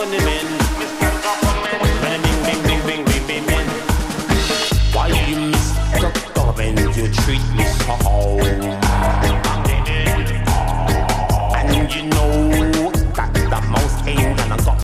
money man. Bing, bing, bing, bing, bing, bing, bing. Why you Mr. Government, you treat me so